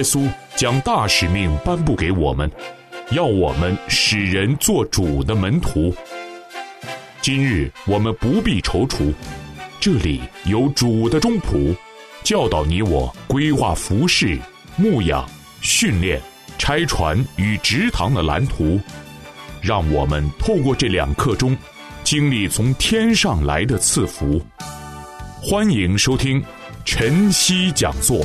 稣将大使命颁布给我们，要我们使人做主的门徒。今日我们不必踌躇，这里有主的中仆，教导你我规划服事、牧养、训练、拆船与植堂的蓝图，让我们透过这2课中经历从天上来的赐福。欢迎收听晨曦讲座。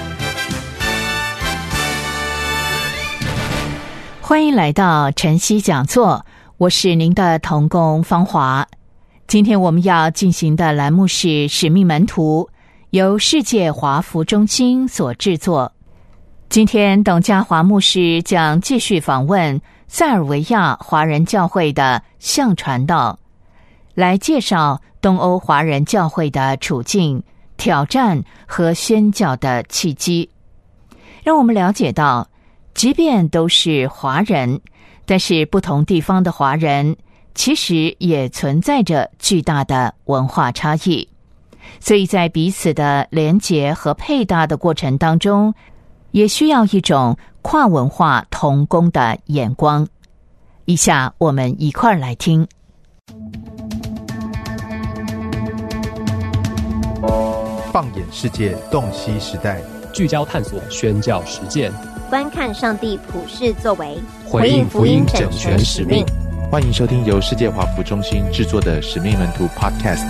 欢迎来到晨曦讲座，我是您的同工芳华。今天我们要进行的栏目是使命门徒，由世界华福中心所制作。今天董家华牧师将继续访问塞尔维亚华人教会的向传道，来介绍东欧华人教会的处境、挑战和宣教的契机。让我们了解到，即便都是华人，但是不同地方的华人其实也存在着巨大的文化差异，所以在彼此的连结和配搭的过程当中，也需要一种跨文化同工的眼光。以下我们一块儿来听。 放眼世界，洞悉时代， 聚焦探索宣教实践， 观看上帝普世作为， 回应福音整全使命。欢迎收听由世界华福中心制作的使命门徒 Podcast。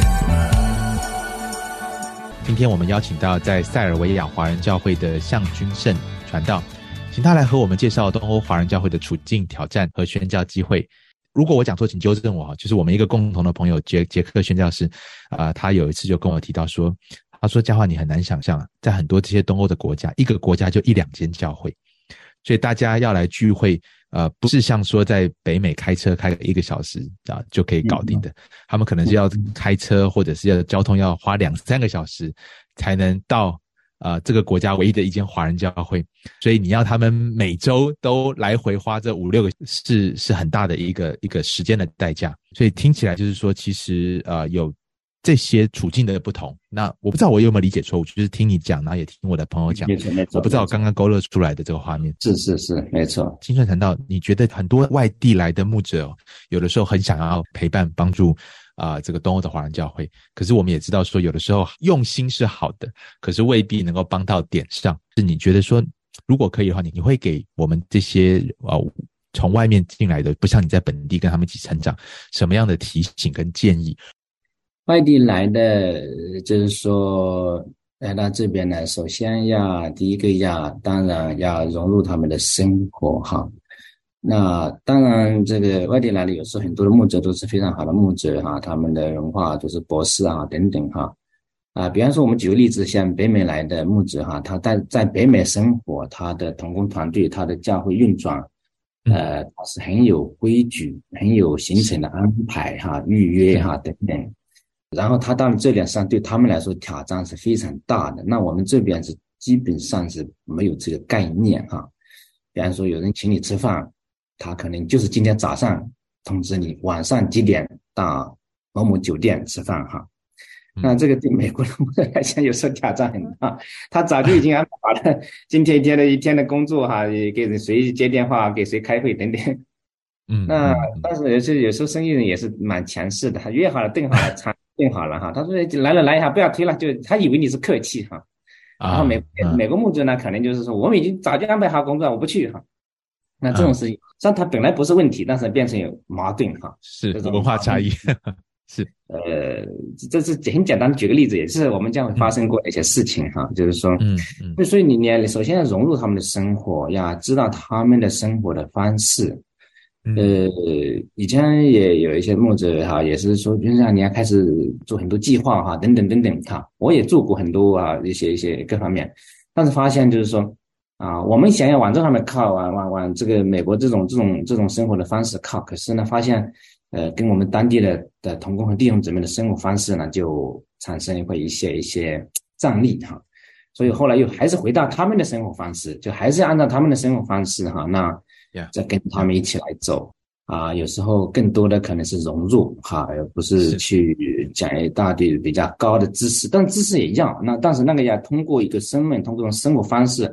今天我们邀请到在塞尔维亚华人教会的向君胜传道，请他来和我们介绍东欧华人教会的处境、挑战和宣教机会。如果我讲错请纠正我，就是我们一个共同的朋友杰克宣教士他有一次就跟我提到说，他说嘉华，你很难想象在很多这些东欧的国家，一个国家就1-2间教会，所以大家要来聚会不是像说在北美开车开1个小时就可以搞定的，他们可能是要开车或者是要交通要花2-3个小时才能到这个国家唯一的一间华人教会，所以你要他们每周都来回花这5-6个是很大的一个时间的代价。所以听起来就是说其实有这些处境的不同。那我不知道我有没有理解错误，就是听你讲然后也听我的朋友讲，我不知道我刚刚勾勒出来的这个画面。 是没错。清顺传道，你觉得很多外地来的牧者有的时候很想要陪伴帮助这个东欧的华人教会，可是我们也知道说有的时候用心是好的，可是未必能够帮到点上。是你觉得说如果可以的话，你会给我们这些从外面进来的，不像你在本地跟他们一起成长，什么样的提醒跟建议？ 外地来的就是说来到这边呢，首先第一个当然要融入他们的生活哈。那当然这个外地来的有时候很多的牧者都是非常好的牧者哈，他们的文化都是博士等等哈。比方说我们举个例子，像北美来的牧者哈，他在北美生活，他的同工团队，他的教会运转他是很有规矩，很有行程的安排哈，预约哈等等。然后他到了这边上对他们来说挑战是非常大的，那我们这边是基本上是没有这个概念哈。比方说有人请你吃饭，他可能就是今天早上通知你晚上几点到某某酒店吃饭哈。那这个对美国人来讲有时候挑战很大，他早就已经安排好了今天一天的工作哈，给谁接电话，给谁开会等等。那但是有时候生意人也是蛮强势的，他约好了订好了餐订好了哈，他说来一下不要推了，就他以为你是客气哈。然后美国牧者呢可能就是说我们已经早就安排好工作，我不去哈。那这种事情虽然它本来不是问题，但是变成有矛盾哈。是文化差异是这是很简单的举个例子，也是我们将会发生过的一些事情哈。就是说所以你首先要融入他们的生活，要知道他们的生活的方式。以前也有一些牧者哈，也是说就是让你要开始做很多计划哈，等等哈。我也做过很多一些各方面，但是发现就是说我们想要往这上面靠，往这个美国这种生活的方式靠，可是呢发现跟我们当地的同工和弟兄姊妹的生活方式呢就产生会一些张力哈。所以后来又还是回到他们的生活方式，就还是按照他们的生活方式哈，那再跟他们一起来走有时候更多的可能是融入而不是去讲一大堆比较高的知识，但知识也要，但是那个要通过一个身份，通过生活方式，通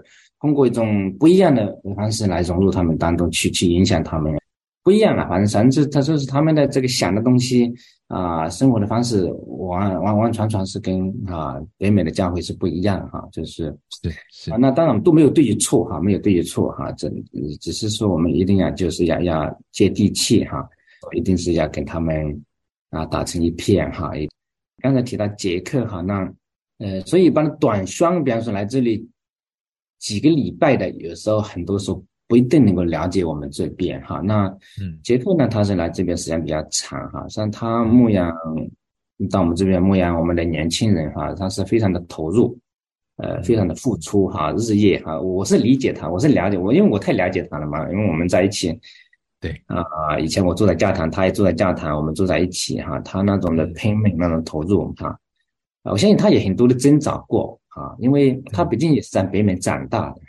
通过一种不一样的方式来融入他们当中，去影响他们，不一样了。反正甚至他就是他们的这个想的东西生活的方式完全是跟北美的教会是不一样就是那当然都没有对与错没有对与错只是说我们一定要就是要接地气一定是要跟他们打成一片刚才提到捷克那所以一般的短宣，比方说来这里几个礼拜的，有时候很多时候不一定能够了解我们这边那捷克呢，他是来这边时间比较长像他牧养到我们这边牧养我们的年轻人他是非常的投入非常的付出日夜我是理解他，我是了解因为我太了解他了嘛，因为我们在一起对以前我住在教堂，他也住在教堂，我们住在一起他那种的拼命那种投入我相信他也很多的挣扎过因为他毕竟也是在北美长大的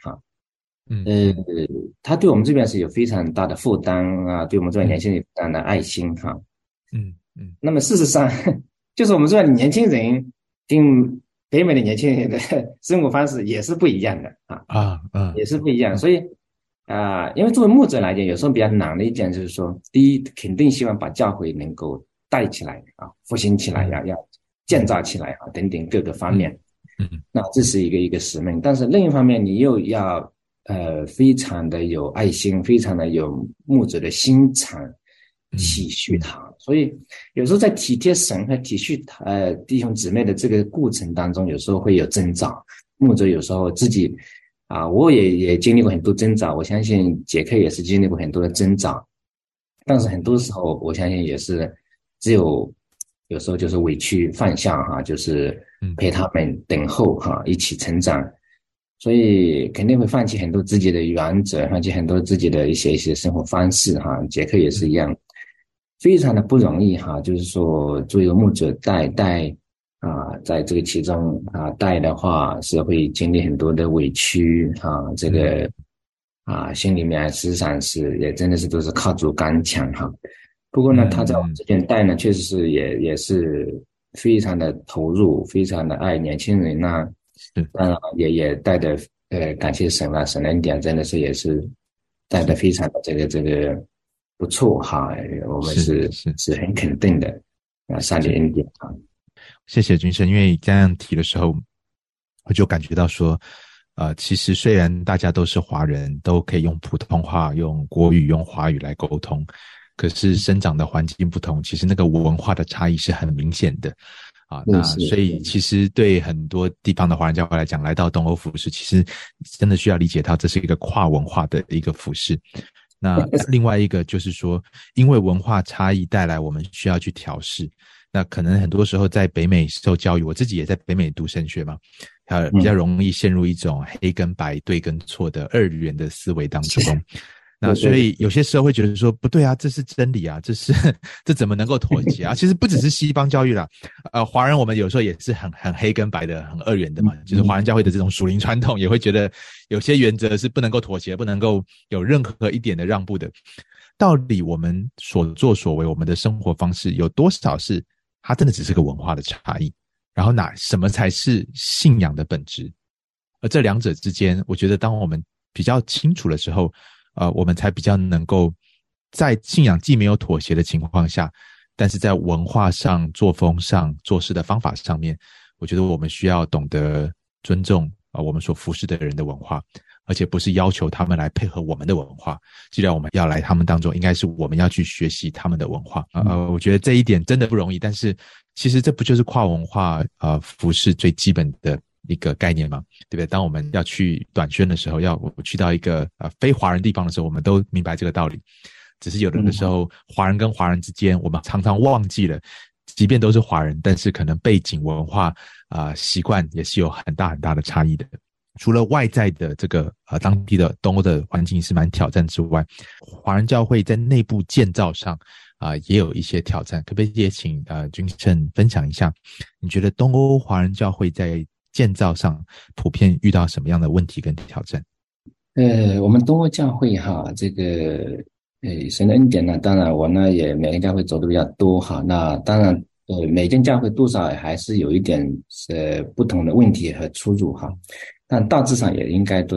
他对我们这边是有非常大的负担对我们这边年轻人非常的爱心那么事实上就是我们这边的年轻人跟北美的年轻人的生活方式也是不一样的也是不一样，所以因为作为牧者来讲，有时候比较难的一点就是说，第一肯定希望把教会能够带起来复兴起来要建造起来等等各个方面那这是一个使命，但是另一方面你又要非常的有爱心，非常的有牧者的心肠体恤他所以有时候在体贴神和体恤弟兄姊妹的这个过程当中，有时候会有挣扎，牧者有时候自己我也经历过很多挣扎，我相信杰克也是经历过很多的挣扎，但是很多时候我相信也是只有时候就是委屈放下就是陪他们等候一起成长，所以肯定会放弃很多自己的原则，放弃很多自己的一些生活方式杰克也是一样，非常的不容易就是说作为一个牧者带在这个其中带的话是会经历很多的委屈这个心里面实际上是也真的是都是靠主刚强不过呢他在我们这边带呢确实是也是非常的投入，非常的爱年轻人当然也带的感谢神了，神的恩典真的是也是带的非常的这个不错我们是很肯定的上帝恩典谢谢君生，因为这样提的时候我就感觉到说其实虽然大家都是华人，都可以用普通话用国语用华语来沟通，可是生长的环境不同，其实那个文化的差异是很明显的那所以其实对很多地方的华人教会来讲，来到东欧服事其实真的需要理解到这是一个跨文化的一个服事。那另外一个就是说因为文化差异带来我们需要去调试，那可能很多时候在北美受教育，我自己也在北美读神学嘛比较容易陷入一种黑跟白对跟错的二元的思维当中那所以有些时候会觉得说不对这是真理这怎么能够妥协其实不只是西方教育啦华人我们有时候也是很黑跟白的，很二元的嘛就是华人教会的这种属灵传统也会觉得有些原则是不能够妥协，不能够有任何一点的让步的。到底我们所作所为，我们的生活方式有多少是它真的只是个文化的差异，然后什么才是信仰的本质？而这两者之间，我觉得当我们比较清楚的时候我们才比较能够在信仰既没有妥协的情况下，但是在文化上作风上做事的方法上面，我觉得我们需要懂得尊重我们所服侍的人的文化，而且不是要求他们来配合我们的文化，既然我们要来他们当中，应该是我们要去学习他们的文化我觉得这一点真的不容易，但是其实这不就是跨文化服侍最基本的一个概念嘛，对不对？当我们要去短宣的时候，要去到一个非华人地方的时候，我们都明白这个道理。只是有的时候华人跟华人之间我们常常忘记了，即便都是华人，但是可能背景文化习惯也是有很大很大的差异的。除了外在的这个当地的东欧的环境是蛮挑战之外，华人教会在内部建造上也有一些挑战。可不可以也请君胜分享一下，你觉得东欧华人教会在建造上普遍遇到什么样的问题跟挑战？ 我们东欧教会这个神的恩典呢，当然我呢也每个教会走的比较多那当然每间教会多少还是有一点不同的问题和出入但大致上也应该都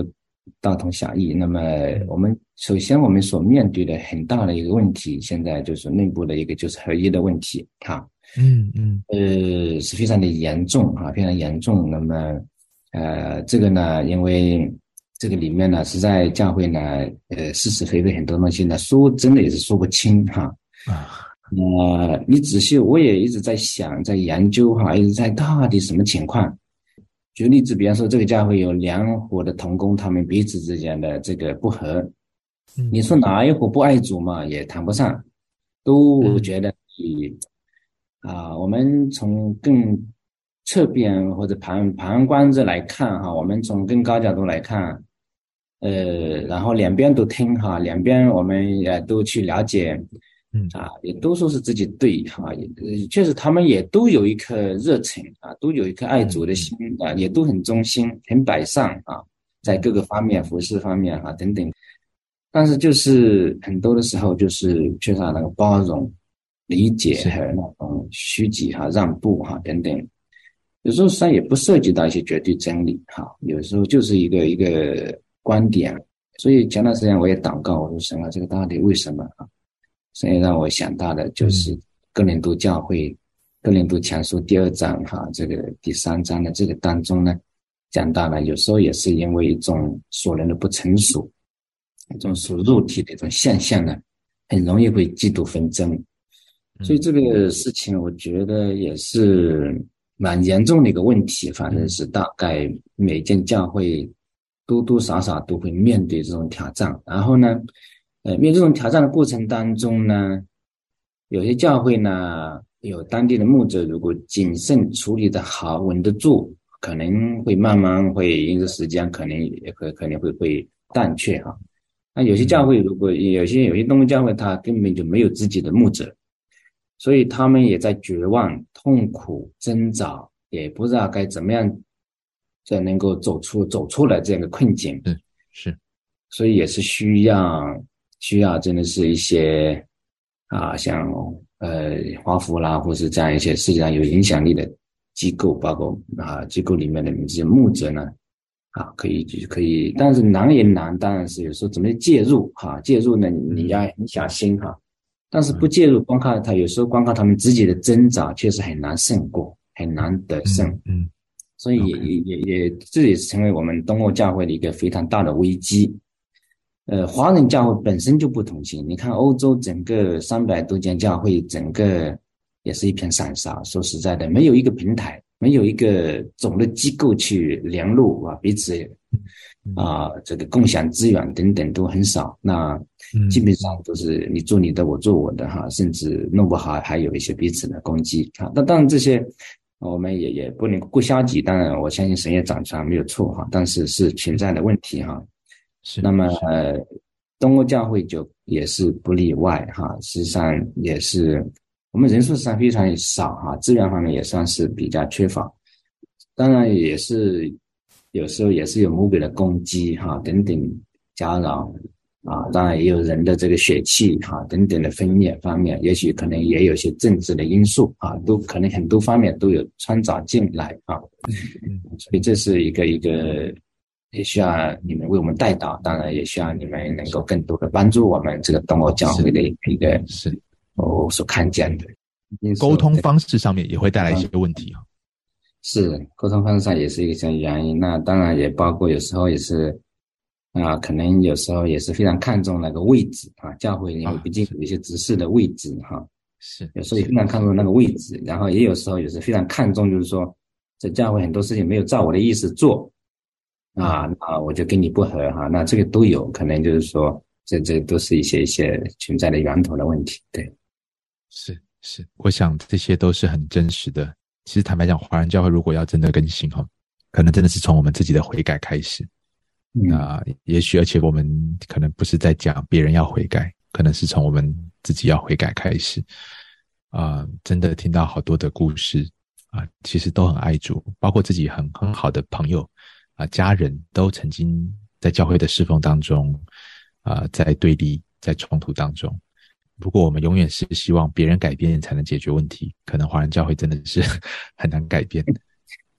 大同小异。那么首先我们所面对的很大的一个问题，现在就是内部的一个就是合一的问题哈。是非常的严重啊，非常严重。那么这个呢，因为这个里面呢，实在教会呢是是非非很多东西呢，说真的也是说不清哈。你仔细，我也一直在想，在研究哈，一直在到底什么情况。举例子，比方说这个教会有2伙的同工，他们彼此之间的这个不和，你说哪一伙不爱主嘛，也谈不上。我觉得我们从更侧边或者旁观者来看哈，我们从更高角度来看，然后两边都听哈，两边我们也都去了解。也都说是自己对哈，确实他们也都有一颗热忱啊，都有一颗爱主的心啊，也都很忠心，很摆上啊，在各个方面服事方面啊等等。但是就是很多的时候就是缺少那个包容、理解和那种虚己哈、让步哈等等。有时候实际上也不涉及到一些绝对真理哈，有时候就是一个观点。所以前段时间我也祷告，我说神啊，这个到底为什么啊？所以让我想到的就是哥林多教会哥林多前书第2章哈，这个第3章的这个当中呢，讲到了有时候也是因为一种属人的不成熟，一种属肉体的一种现象呢，很容易会嫉妒纷争。所以这个事情我觉得也是蛮严重的一个问题，反正是大概每间教会多多少少都会面对这种挑战。然后呢面对这种挑战的过程当中呢，有些教会呢，有当地的牧者如果谨慎处理的好，稳得住，可能会慢慢会因着时间可能会淡却哈。那有些教会如果有些东方教会他根本就没有自己的牧者，所以他们也在绝望、痛苦、挣扎，也不知道该怎么样才能够走出来这样的困境。 是， 所以也是需要真的是一些像华福啦，或是这样一些世界上有影响力的机构，包括机构里面的这些牧者呢可以，但是难也难，当然是有时候怎么介入介入呢，你要很小心但是不介入，有时候光靠他们自己的挣扎，确实很难胜过，很难得胜。所以这也是成为我们东欧教会的一个非常大的危机。华人教会本身就不同性，你看欧洲整个300多间教会，整个也是一片散沙。说实在的，没有一个平台，没有一个总的机构去联络彼此这个共享资源等等都很少。那基本上都是你做你的，我做我的甚至弄不好还有一些彼此的攻击那当然这些我们也不能过消极，当然我相信神也掌权没有错但是是存在的问题是。那么东欧教会就也是不例外实际上也是我们人数上非常少资源方面也算是比较缺乏，当然也是有时候也是有魔鬼的攻击等等搅扰当然也有人的这个血气等等的分裂方面，也许可能也有些政治的因素都可能很多方面都有掺杂进来所以这是一个也需要你们为我们带导，当然也需要你们能够更多的帮助我们这个东欧教会的一个我所看见的沟通方式上面也会带来一些问题是沟通方式上也是一个原因。那当然也包括有时候也是可能有时候也是非常看重那个位置教会因为毕竟有一些执事的位置是有时候也非常看重那个位置，然后也有时候也是非常看重，就是说这教会很多事情没有照我的意思做那我就跟你不合那这个都有可能，就是说这都是一些存在的源头的问题。对， 是，我想这些都是很真实的。其实坦白讲，华人教会如果要真的更新可能真的是从我们自己的悔改开始也许而且我们可能不是在讲别人要悔改，可能是从我们自己要悔改开始真的听到好多的故事其实都很爱主，包括自己很好的朋友家人都曾经在教会的侍奉当中在对立在冲突当中。如果我们永远是希望别人改变才能解决问题，可能华人教会真的是很难改变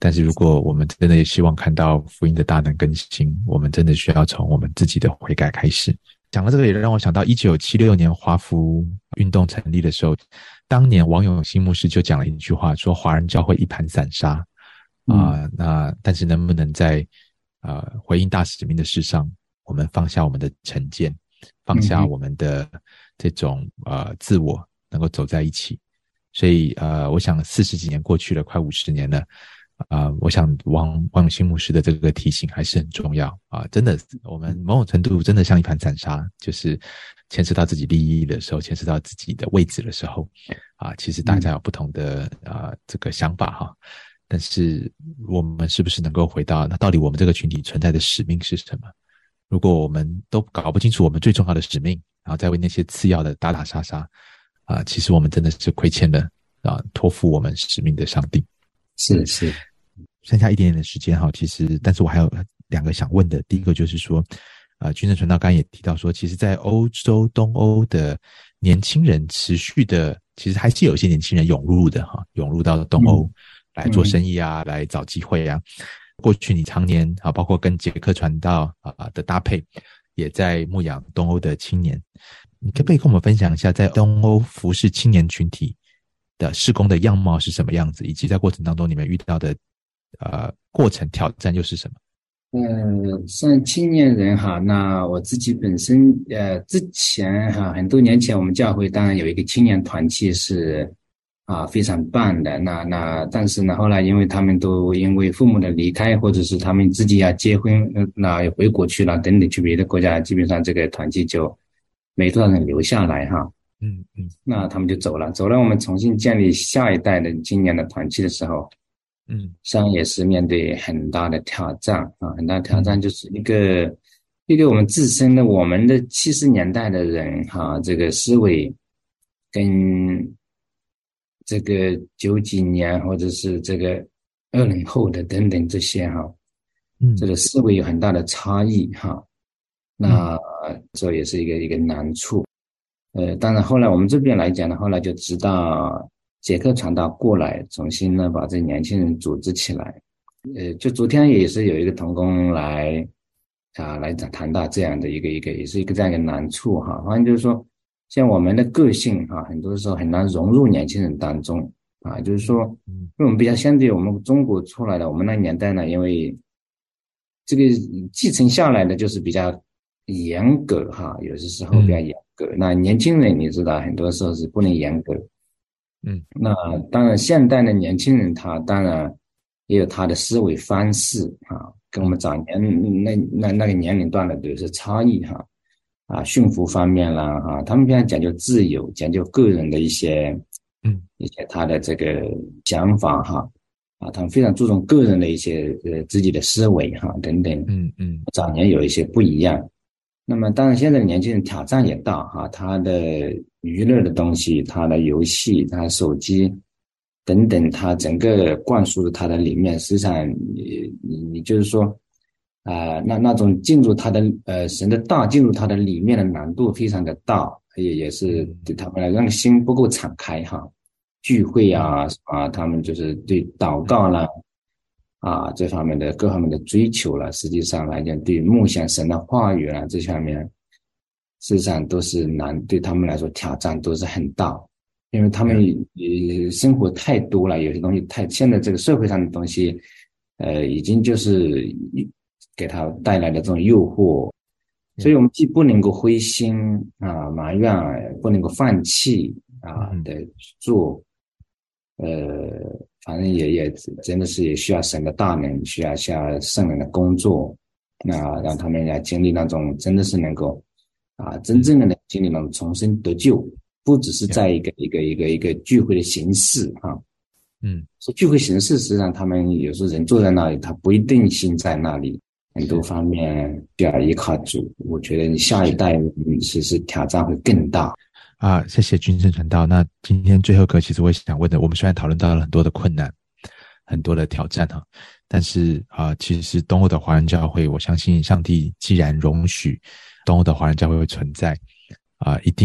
但是如果我们真的也希望看到福音的大能更新，我们真的需要从我们自己的悔改开始。讲到这个也让我想到1976年华福运动成立的时候，当年王永兴牧师就讲了一句话，说华人教会一盘散沙那但是能不能在回应大使命的事上，我们放下我们的成见，放下我们的这种自我，能够走在一起。所以我想40几年过去了，快50年了，我想王永兴牧师的这个提醒还是很重要真的，我们某种程度真的像一盘散沙，就是牵涉到自己利益的时候，牵涉到自己的位置的时候其实大家有不同的这个想法但是我们是不是能够回到那到底我们这个群体存在的使命是什么？如果我们都搞不清楚我们最重要的使命，然后再为那些次要的打打杀杀其实我们真的是亏欠了托付我们使命的上帝。 是剩下一点点的时间其实但是我还有2个想问的。第一个就是说君正传道刚才也提到说，其实在欧洲东欧的年轻人持续的，其实还是有一些年轻人涌入到东欧来做生意来找机会过去你常年包括跟捷克传道的搭配，也在牧养东欧的青年。你可不可以跟我们分享一下在东欧服侍青年群体的事工的样貌是什么样子，以及在过程当中你们遇到的过程挑战又是什么？ 像青年人那我自己本身之前很多年前我们教会当然有一个青年团契是非常棒的。那但是呢，后来因为他们都因为父母的离开，或者是他们自己要结婚回国去了等等，去别的国家，基本上这个团契就没多少人留下来那他们就走了。我们重新建立下一代的青年的团契的时候实际上也是面对很大的挑战很大的挑战，就是一个我们自身的我们的70年代的人这个思维跟这个90几年或者是这个20后的等等这些这个思维有很大的差异那这也是一个难处。当然后来我们这边来讲呢，后来就知道捷克传道过来重新呢把这年轻人组织起来。就昨天也是有一个同工来谈到这样的一个也是一个这样一个难处反正就是说像我们的个性很多时候很难融入年轻人当中就是说因为我们比较相对我们中国出来的，我们那年代呢，因为这个继承下来的就是比较严格有些时候比较严格那年轻人你知道很多时候是不能严格那当然现代的年轻人他当然也有他的思维方式跟我们早年那个年龄段的都是差异驯服方面啦他们比较讲究自由，讲究个人的一些他的这个想法他们非常注重个人的一些自己的思维等等早年有一些不一样。那么当然现在的年轻人挑战也大他的娱乐的东西，他的游戏，他的手机等等，他整个灌输的他的里面，实际上你就是说那种进入他的神的道，进入他的里面的难度非常的大，也是对他们来让心不够敞开聚会他们就是对祷告啦这方面的各方面的追求了，实际上来讲对梦想神的话语这方面事实上都是难，对他们来说挑战都是很大，因为他们生活太多了，有些东西现在这个社会上的东西已经就是给他带来的这种诱惑，所以我们既不能够灰心埋怨，不能够放弃的做反正也真的是也需要神的大能，需要圣人的工作，那让他们来经历那种真的是能够真正的经历那种重生得救，不只是在一个聚会的形式所以聚会形式实际上他们有时候人坐在那里，他不一定心在那里，很多方面需要依靠主。我觉得你下一代其实挑战会更大谢谢君正传道。那今天最后一个其实我也想问的，我们虽然讨论到了很多的困难，很多的挑战但是其实东欧的华人教会，我相信上帝既然容许东欧的华人教会会存在一定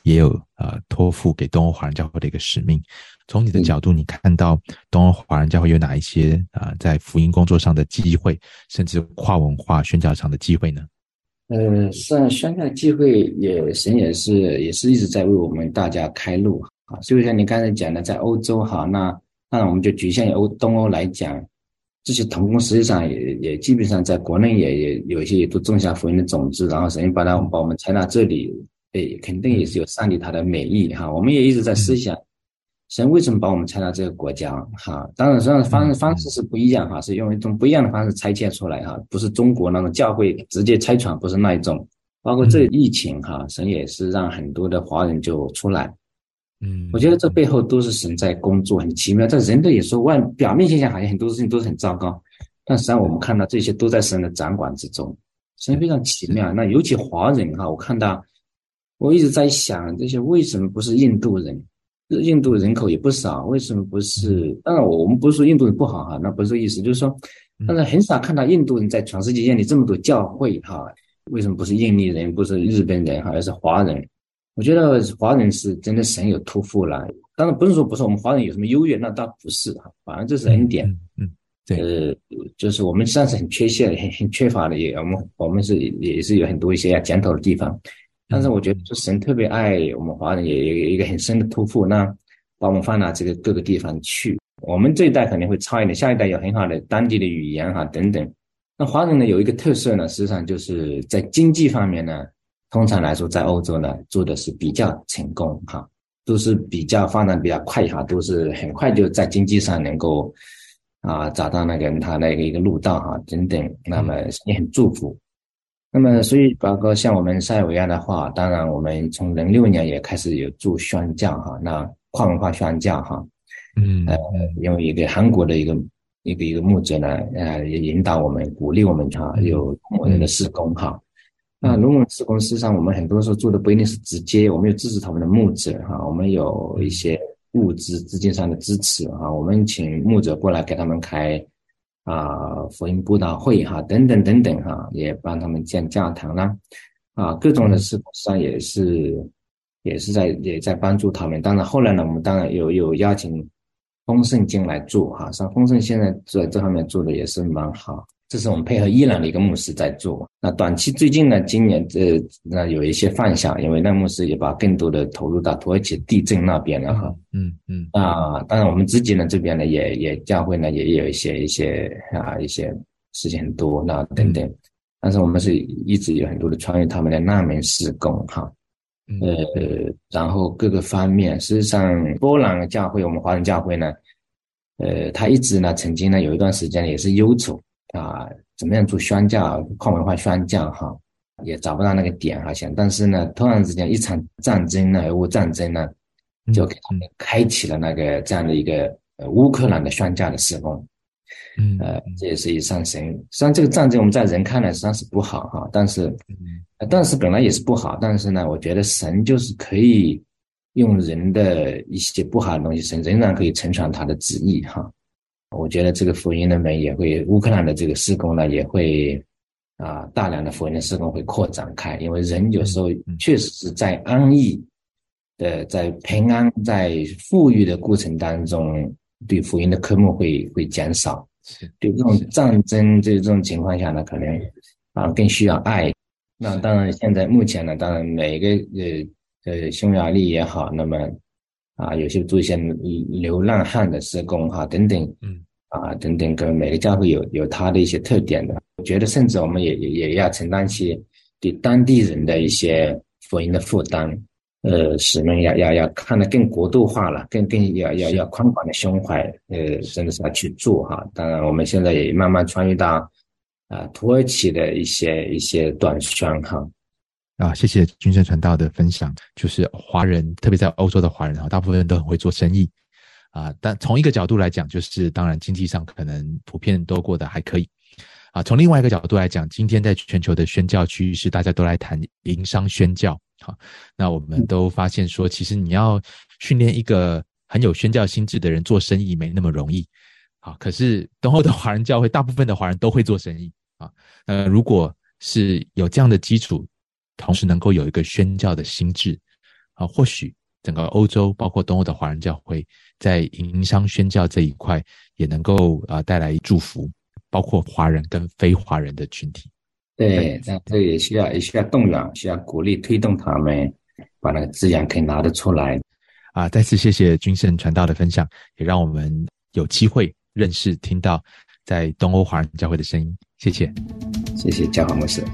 也有托付给东欧华人教会的一个使命。从你的角度，你看到东欧华人教会有哪一些在福音工作上的机会，甚至跨文化宣教上的机会呢？ 是啊，宣教机会神也是一直在为我们大家开路啊。就像你刚才讲的，在欧洲哈，那当然我们就局限于东欧来讲，这些同工实际上也基本上在国内也有一些也都种下福音的种子，然后神把我们采到这里，肯定也是有上帝他的美意哈。我们也一直在思想，神为什么把我们拆到这个国家哈？当然，实际上方式是不一样哈，是用一种不一样的方式拆迁出来哈，不是中国那种教会直接拆船，不是那一种。包括这疫情哈，神也是让很多的华人就出来。我觉得这背后都是神在工作，很奇妙。在人的也说表面现象好像很多事情都是很糟糕，但实际上我们看到这些都在神的掌管之中，神非常奇妙。那尤其华人哈，我一直在想，这些为什么不是印度人？印度人口也不少，为什么不是？当然我们不是说印度人不好哈，那不是这意思，就是说，但是很少看到印度人在全世界建立这么多教会哈，为什么不是印尼人，不是日本人哈，而是华人？我觉得华人是真的神有托付了，当然不是我们华人有什么优越，那倒不是哈，反正这是恩典。对，就是我们实际上是很缺陷、很缺乏的，我们也是有很多一些要检讨的地方。但是我觉得神特别爱我们华人，也有一个很深的托付，那把我们放到这个各个地方去。我们这一代肯定会差一点，下一代有很好的当地的语言哈等等。那华人呢有一个特色呢，实际上就是在经济方面呢，通常来说在欧洲呢做的是比较成功哈，都是比较发展比较快哈，都是很快就在经济上能够找到他那个一个路道哈等等。那么也很祝福。那么所以包括像我们塞尔维亚的话，当然我们从06年也开始有做宣教哈，那跨文化宣教哈，因为一个韩国的一个牧者呢，也引导我们，鼓励我们哈，有我们的事工哈。那如果事工事实上我们很多时候做的不一定是直接，我们有支持他们的牧者哈，我们有一些物质资金上的支持哈，我们请牧者过来给他们开福音布道会哈，等等等等哈，也帮他们建教堂啦，各种的事上也在帮助他们。当然后来呢，我们当然有邀请丰盛金来做哈，像丰盛现在在这方面做的也是蛮好。这是我们配合伊朗的一个牧师在做。那短期最近呢，今年那有一些放下，因为那牧师也把更多的投入到土耳其地震那边了哈。当然我们自己呢这边呢也教会呢也有一些事情很多那等等，但是我们是一直有很多的参与他们的难民事工哈。然后各个方面，事实上波兰教会我们华人教会呢，他一直呢曾经呢有一段时间也是忧愁怎么样做宣教跨文化宣教哈，也找不到那个点好像。但是呢突然之间一场战争呢，俄乌战争呢，就给他们开启了那个这样的一个乌克兰的宣教的事工。这也是一上神。实际上这个战争我们在人看来实际上是不好哈，但是本来也是不好，但是呢我觉得神就是可以用人的一些不好的东西，神仍然可以成全他的旨意哈。我觉得这个福音的门也会，乌克兰的这个事工呢也会大量的福音的事工会扩展开，因为人有时候确实是在安逸的，在平安在富裕的过程当中，对福音的科目会减少。对这种战争这种情况下呢，可能更需要爱。那当然现在目前呢，当然每个匈牙利也好，那么有些做一些流浪汉的事工哈等等等等，跟每个教会有它的一些特点的。我觉得甚至我们也要承担起对当地人的一些福音的负担，使命要看得更国度化了，更要宽广的胸怀，真的是要去做哈。当然我们现在也慢慢穿越到土耳其的一些短宣哈。 谢谢君胜传道的分享。就是华人，特别在欧洲的华人大部分都很会做生意但从一个角度来讲，就是当然经济上可能普遍都过得还可以从另外一个角度来讲，今天在全球的宣教趋势，大家都来谈营商宣教那我们都发现说，其实你要训练一个很有宣教心智的人做生意没那么容易可是东欧的华人教会大部分的华人都会做生意如果是有这样的基础，同时能够有一个宣教的心智或许整个欧洲包括东欧的华人教会在营商宣教这一块也能够带来祝福，包括华人跟非华人的群体。 对，那这也需要动员，需要鼓励推动他们把那个资源可以拿得出来。 再次谢谢君胜传道的分享，也让我们有机会认识听到在东欧华人教会的声音。谢谢。 谢谢教皇牧师。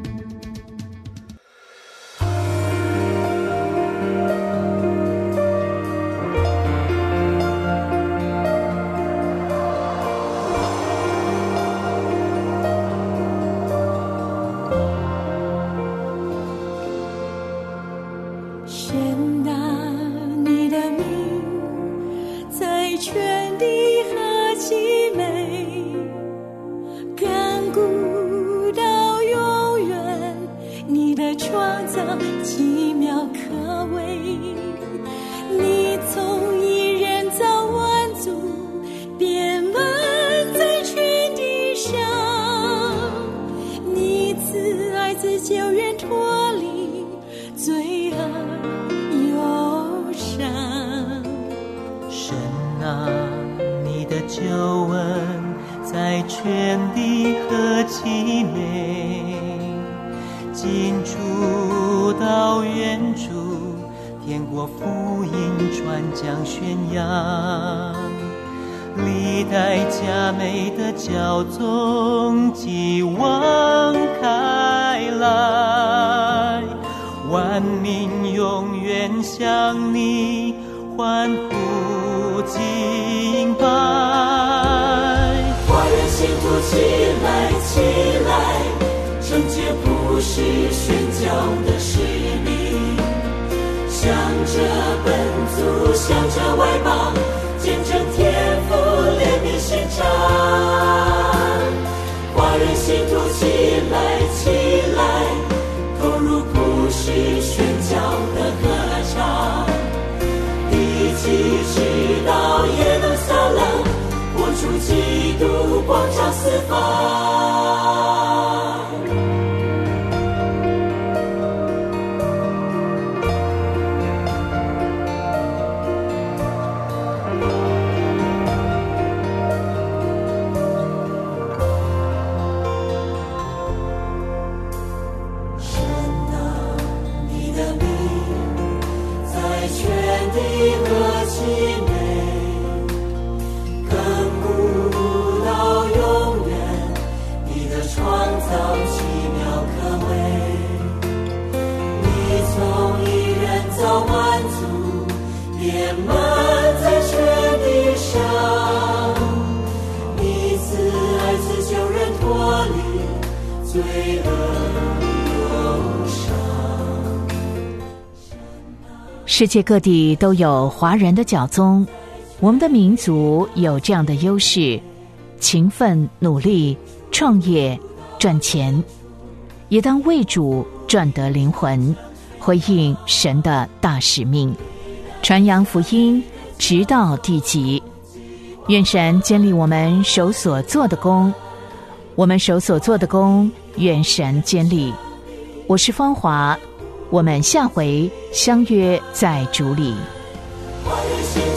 世界各地都有华人的教宗，我们的民族有这样的优势：勤奋努力、创业、赚钱，也当为主赚得灵魂，回应神的大使命，传扬福音，直到地极。愿神坚立我们手所做的工，我们手所做的工，愿神坚立。我是芳华，我们下回相约在主里。 华人